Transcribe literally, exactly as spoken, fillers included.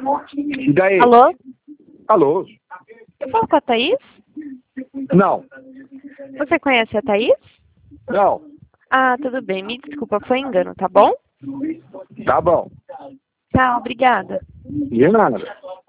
E daí? Alô? Alô? Eu falo com a Thaís? Não. Você conhece a Thaís? Não. Ah, tudo bem. Me desculpa, foi engano, tá bom? Tá bom. Tá, obrigada. De nada.